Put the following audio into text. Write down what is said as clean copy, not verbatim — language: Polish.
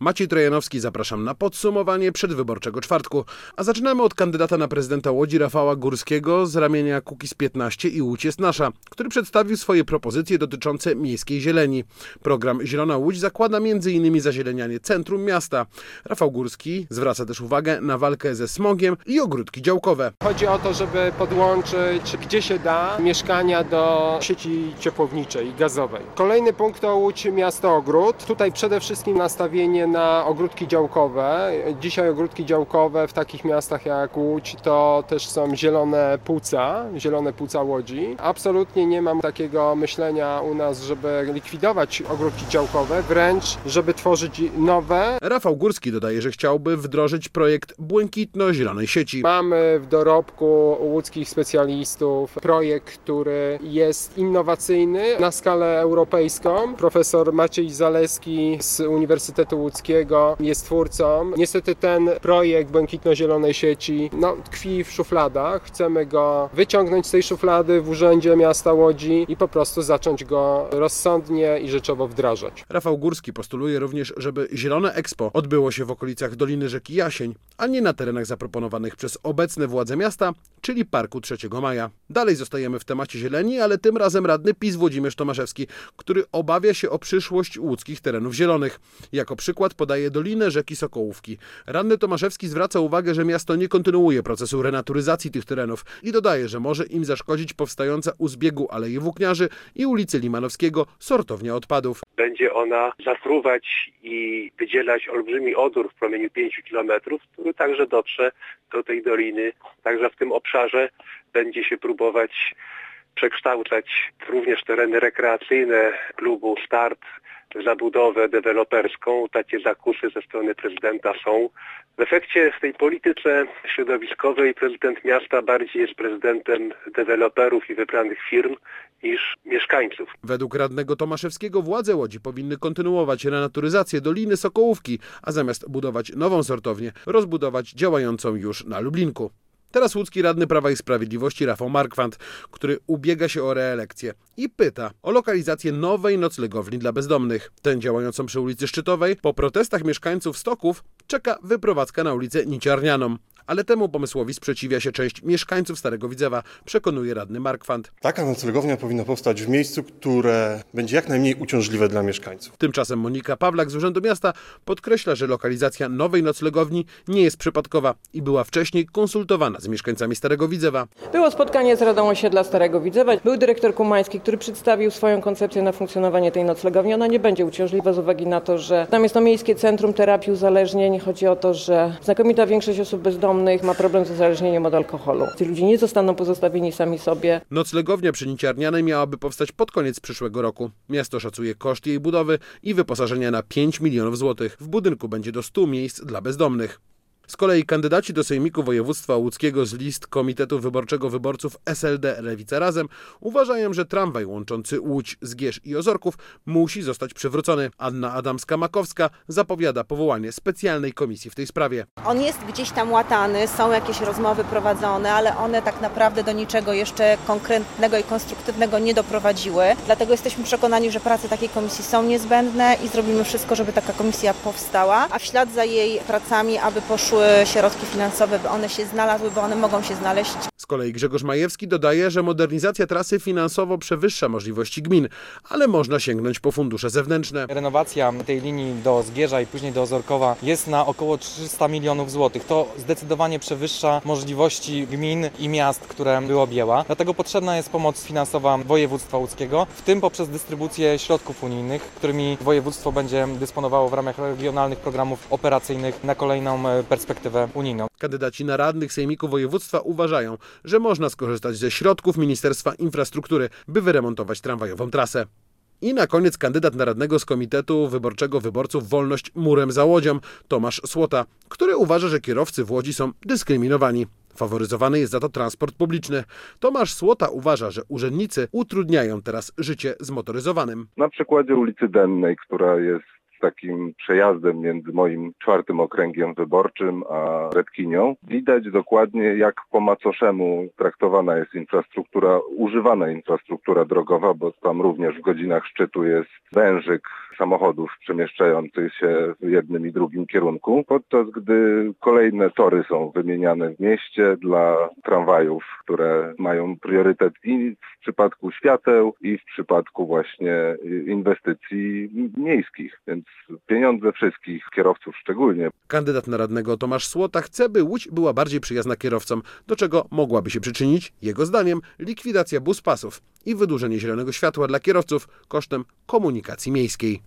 Maciej Trojanowski, zapraszam na podsumowanie przedwyborczego czwartku. A zaczynamy od kandydata na prezydenta Łodzi Rafała Górskiego z ramienia Kukiz15 i Łódź jest nasza, który przedstawił swoje propozycje dotyczące miejskiej zieleni. Program Zielona Łódź zakłada m.in. zazielenianie centrum miasta. Rafał Górski zwraca też uwagę na walkę ze smogiem i ogródki działkowe. Chodzi o to, żeby podłączyć, gdzie się da, mieszkania do sieci ciepłowniczej i gazowej. Kolejny punkt to Łódź miasto ogród. Tutaj przede wszystkim nastawienie na ogródki działkowe. Dzisiaj ogródki działkowe w takich miastach jak Łódź to też są zielone płuca Łodzi. Absolutnie nie mam takiego myślenia u nas, żeby likwidować ogródki działkowe, wręcz żeby tworzyć nowe. Rafał Górski dodaje, że chciałby wdrożyć projekt błękitno-zielonej sieci. Mamy w dorobku łódzkich specjalistów projekt, który jest innowacyjny na skalę europejską. Profesor Maciej Zaleski z Uniwersytetu Łódzkiego jest twórcą. Niestety ten projekt błękitno-zielonej sieci tkwi w szufladach. Chcemy go wyciągnąć z tej szuflady w Urzędzie Miasta Łodzi i po prostu zacząć go rozsądnie i rzeczowo wdrażać. Rafał Górski postuluje również, żeby Zielone Expo odbyło się w okolicach Doliny Rzeki Jasień, a nie na terenach zaproponowanych przez obecne władze miasta, czyli Parku 3 Maja. Dalej zostajemy w temacie zieleni, ale tym razem radny PiS Włodzimierz Tomaszewski, który obawia się o przyszłość łódzkich terenów zielonych. Jako przykład podaje Dolinę Rzeki Sokołówki. Radny Tomaszewski zwraca uwagę, że miasto nie kontynuuje procesu renaturyzacji tych terenów i dodaje, że może im zaszkodzić powstająca u zbiegu Aleje Włókniarzy i ulicy Limanowskiego sortownia odpadów. Będzie ona zatruwać i wydzielać olbrzymi odór w promieniu 5 kilometrów, który także dotrze do tej doliny. Także w tym obszarze będzie się próbować przekształcać również tereny rekreacyjne klubu Start w zabudowę deweloperską. Takie zakusy ze strony prezydenta są. W efekcie w tej polityce środowiskowej prezydent miasta bardziej jest prezydentem deweloperów i wybranych firm niż mieszkańców. Według radnego Tomaszewskiego władze Łodzi powinny kontynuować renaturyzację Doliny Sokołówki, a zamiast budować nową sortownię, rozbudować działającą już na Lublinku. Teraz łódzki radny Prawa i Sprawiedliwości Rafał Markwant, który ubiega się o reelekcję i pyta o lokalizację nowej noclegowni dla bezdomnych. Tę działającą przy ulicy Szczytowej. Po protestach mieszkańców Stoków czeka wyprowadzka na ulicę Niciarnianą. Ale temu pomysłowi sprzeciwia się część mieszkańców Starego Widzewa, przekonuje radny Markwant. Taka noclegownia powinna powstać w miejscu, które będzie jak najmniej uciążliwe dla mieszkańców. Tymczasem Monika Pawlak z Urzędu Miasta podkreśla, że lokalizacja nowej noclegowni nie jest przypadkowa i była wcześniej konsultowana z mieszkańcami Starego Widzewa. Było spotkanie z Radą Osiedla Starego Widzewa. Był dyrektor Kumański, który przedstawił swoją koncepcję na funkcjonowanie tej noclegowni. Ona nie będzie uciążliwa z uwagi na to, że tam jest to miejskie centrum terapii uzależnień. Chodzi o to, że znakomita większość osób bezdomnych ma problem z uzależnieniem od alkoholu. Ci ludzie nie zostaną pozostawieni sami sobie. Noclegownia przy Niciarnianej miałaby powstać pod koniec przyszłego roku. Miasto szacuje koszt jej budowy i wyposażenia na 5 milionów złotych. W budynku będzie do 100 miejsc dla bezdomnych. Z kolei kandydaci do Sejmiku Województwa Łódzkiego z list Komitetu Wyborczego Wyborców SLD Lewica Razem uważają, że tramwaj łączący Łódź, Zgierz i Ozorków musi zostać przywrócony. Anna Adamska-Makowska zapowiada powołanie specjalnej komisji w tej sprawie. On jest gdzieś tam łatany, są jakieś rozmowy prowadzone, ale one tak naprawdę do niczego jeszcze konkretnego i konstruktywnego nie doprowadziły. Dlatego jesteśmy przekonani, że prace takiej komisji są niezbędne i zrobimy wszystko, żeby taka komisja powstała, a w ślad za jej pracami, aby poszły środki finansowe, by one się znalazły, bo one mogą się znaleźć. Z kolei Grzegorz Majewski dodaje, że modernizacja trasy finansowo przewyższa możliwości gmin, ale można sięgnąć po fundusze zewnętrzne. Renowacja tej linii do Zgierza i później do Ozorkowa jest na około 300 milionów złotych. To zdecydowanie przewyższa możliwości gmin i miast, które by objęła. Dlatego potrzebna jest pomoc finansowa województwa łódzkiego, w tym poprzez dystrybucję środków unijnych, którymi województwo będzie dysponowało w ramach regionalnych programów operacyjnych na kolejną perspektywę unijną. Kandydaci na radnych Sejmiku Województwa uważają, że można skorzystać ze środków Ministerstwa Infrastruktury, by wyremontować tramwajową trasę. I na koniec kandydat na radnego z Komitetu Wyborczego Wyborców Wolność Murem za Łodzią, Tomasz Słota, który uważa, że kierowcy w Łodzi są dyskryminowani. Faworyzowany jest za to transport publiczny. Tomasz Słota uważa, że urzędnicy utrudniają teraz życie zmotoryzowanym. Na przykładzie ulicy Dennej, która jest takim przejazdem między moim 4. okręgiem wyborczym a Redkinią. Widać dokładnie, jak po macoszemu traktowana jest używana infrastruktura drogowa, bo tam również w godzinach szczytu jest wężyk samochodów przemieszczających się w jednym i drugim kierunku, podczas gdy kolejne tory są wymieniane w mieście dla tramwajów, które mają priorytet i w przypadku świateł, i w przypadku właśnie inwestycji miejskich. Więc pieniądze wszystkich kierowców szczególnie. Kandydat na radnego Tomasz Słota chce, by Łódź była bardziej przyjazna kierowcom, do czego mogłaby się przyczynić, jego zdaniem, likwidacja buspasów i wydłużenie zielonego światła dla kierowców kosztem komunikacji miejskiej.